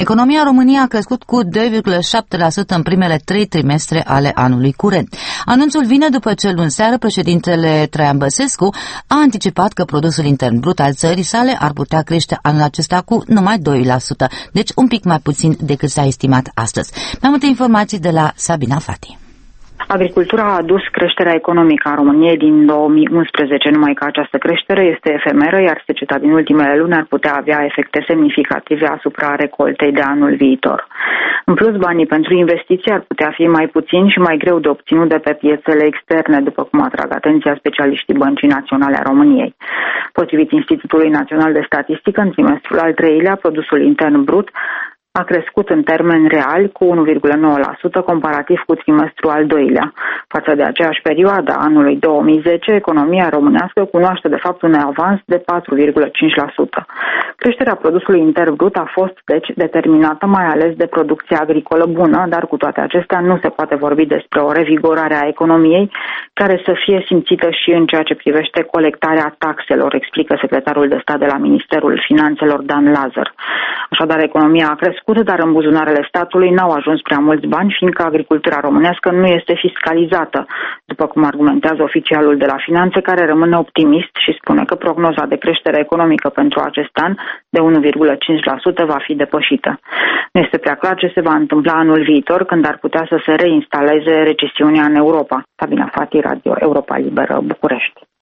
Economia României a crescut cu 2,7% în primele 3 trimestre ale anului curent. Anunțul vine după ce luni seară președintele Traian Băsescu a anticipat că produsul intern brut al țării sale ar putea crește anul acesta cu numai 2%, deci un pic mai puțin decât s-a estimat astăzi. Mai multe informații de la Sabina Fati. Agricultura a adus creșterea economică a României din 2011, numai că această creștere este efemeră, iar seceta din ultimele luni ar putea avea efecte semnificative asupra recoltei de anul viitor. În plus, banii pentru investiții ar putea fi mai puțini și mai greu de obținut de pe piețele externe, după cum atrag atenția specialiștii Băncii Naționale a României. Potrivit Institutului Național de Statistică, în trimestrul al treilea, produsul intern brut a crescut în termeni reali cu 1,9% comparativ cu trimestrul al doilea. Față de aceeași perioadă a anului 2010, economia românească cunoaște de fapt un avans de 4,5%. Creșterea produsului intern brut a fost deci determinată mai ales de producția agricolă bună, dar cu toate acestea nu se poate vorbi despre o revigorare a economiei care să fie simțită și în ceea ce privește colectarea taxelor, explică secretarul de stat de la Ministerul Finanțelor Dan Lazar. Așadar, economia a crescut, dar în buzunarele statului n-au ajuns prea mulți bani, fiindcă agricultura românească nu este fiscalizată, după cum argumentează oficialul de la Finanțe, care rămâne optimist și spune că prognoza de creștere economică pentru acest an de 1,5% va fi depășită. Nu este prea clar ce se va întâmpla anul viitor, când ar putea să se reinstaleze recesiunea în Europa. Sabina Fati, Radio Europa Liberă, București.